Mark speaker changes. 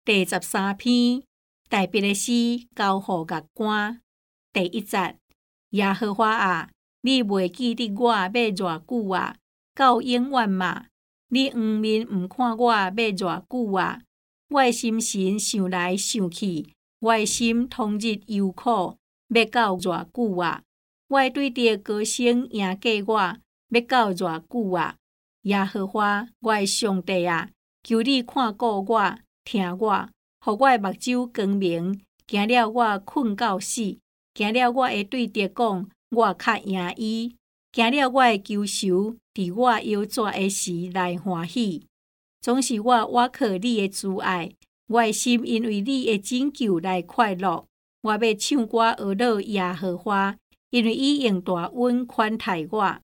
Speaker 1: 第13篇，大别的诗交予乐官。第1节，耶和华啊，你袂记得我要偌久啊？到永远嘛？你黄面毋看我要偌久啊？我的心神想来想去，我的心通日忧苦，要到偌久啊？我会对着高声赢过我，要到偌久啊？耶和华，我的上帝啊，求你看顾我，听我，互我的目睭光明，惊了我困到死，惊了我会对着讲，我较赢伊，惊了我的求仇，伫我腰蛇的时来欢喜。总是我倚靠你的慈爱，我的心因为你的拯救来快乐。我要唱歌学乐耶和华，因为伊用大恩款待我。